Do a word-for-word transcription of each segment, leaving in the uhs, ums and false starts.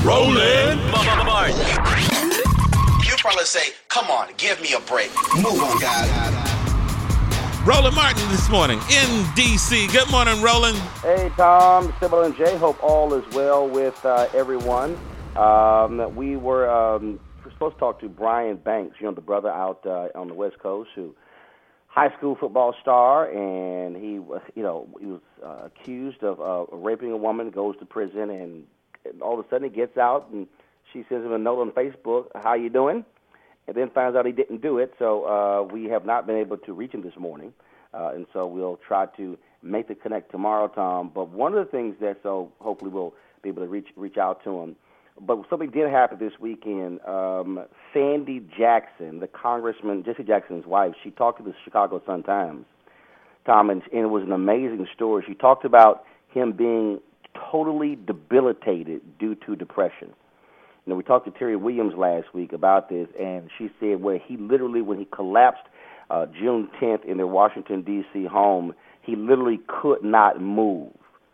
Roland Martin. You probably say, come on, give me a break. Move on, guys. Roland Martin this morning in D C. Good morning, Roland. Hey, Tom, Sybil, and Jay. Hope all is well with uh, everyone. Um, we were um, supposed to talk to Brian Banks, you know, the brother out uh, on the West Coast who high school football star, and he was, you know, he was uh, accused of uh, raping a woman, goes to prison, and all of a sudden he gets out, and she sends him a note on Facebook, how you doing? And then finds out he didn't do it, so uh, we have not been able to reach him this morning, uh, and so we'll try to make the connect tomorrow, Tom. But one of the things that, so hopefully we'll be able to reach reach out to him. But something did happen this weekend. Um, Sandy Jackson, the Congressman, Jesse Jackson's wife, she talked to the Chicago Sun-Times, Tom, and, and it was an amazing story. She talked about him being totally debilitated due to depression. You know, we talked to Terry Williams last week about this, and she said where he literally, when he collapsed uh, June tenth in their Washington, D C home, he literally could not move.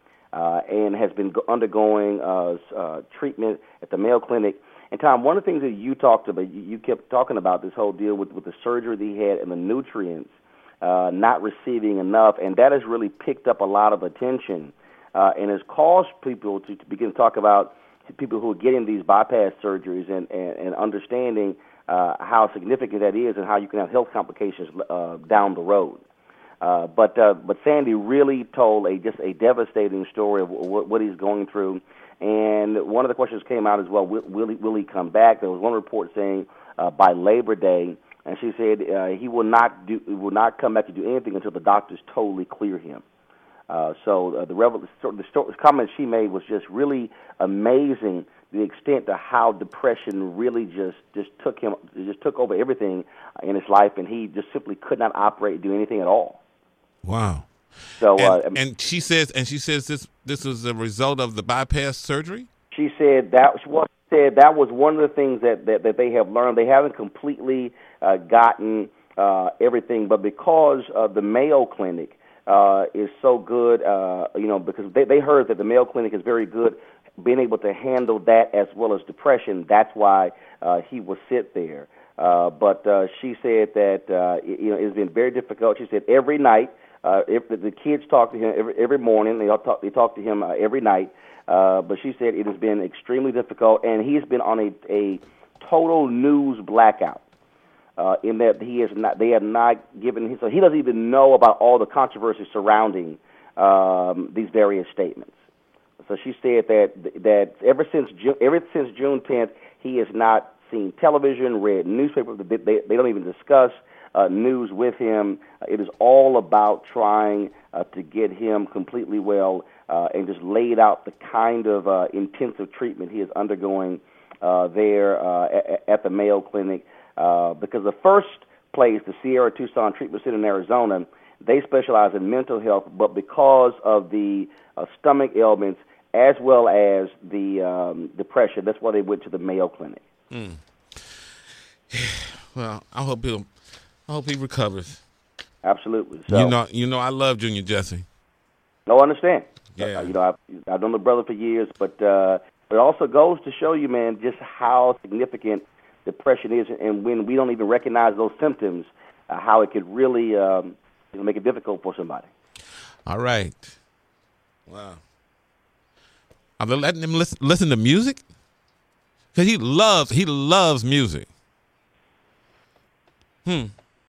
Uh, and has been undergoing uh, uh, treatment at the Mayo Clinic. And, Tom, one of the things that you talked about, you, you kept talking about this whole deal with, with the surgery that he had and the nutrients uh, not receiving enough, and that has really picked up a lot of attention uh, and has caused people to, to begin to talk about people who are getting these bypass surgeries and, and, and understanding uh, how significant that is and how you can have health complications uh, down the road. Uh, but uh, but Sandy really told a just a devastating story of w- what he's going through, and one of the questions came out as well: Will, will he will he come back? There was one report saying uh, by Labor Day, and she said uh, he will not do will not come back to do anything until the doctors totally clear him. Uh, so uh, the, revel- the sto- comment she made was just really amazing. The extent to how depression really just, just took him just took over everything in his life, and he just simply could not operate, do anything at all. Wow. So, and, uh, and she says, and she says this this was a result of the bypass surgery. She said that she said that was one of the things that, that, that they have learned. They haven't completely uh, gotten uh, everything, but because of the Mayo Clinic uh, is so good, uh, you know, because they, they heard that the Mayo Clinic is very good being able to handle that as well as depression. That's why uh, he will sit there. Uh, but uh, she said that uh, it, you know it's been very difficult. She said every night. Uh, if the, the kids talk to him every, every morning, they all talk, they talk to him uh, every night. Uh, but she said it has been extremely difficult, and he's been on a, a total news blackout. Uh, in that he has not, they have not given him, so he doesn't even know about all the controversy surrounding um, these various statements. So she said that that ever since June, ever since June tenth, he has not seen television, read newspapers. They, they, they don't even discuss Uh, news with him. Uh, it is all about trying uh, to get him completely well uh, and just laid out the kind of uh, intensive treatment he is undergoing uh, there uh, at, at the Mayo Clinic. Uh, because the first place, the Sierra Tucson Treatment Center in Arizona, they specialize in mental health, but because of the uh, stomach ailments as well as the um, depression, that's why they went to the Mayo Clinic. Mm. Well, I hope he'll I hope he recovers. Absolutely. So, you know, you know, I love Junior Jesse. No, I understand. Yeah. Uh, you know, I've, I've known the brother for years, but uh, it also goes to show you, man, just how significant depression is, and when we don't even recognize those symptoms, uh, how it could really um, you know, make it difficult for somebody. All right. Wow. Are they letting him listen, listen to music? Because he loves he loves music. Hmm.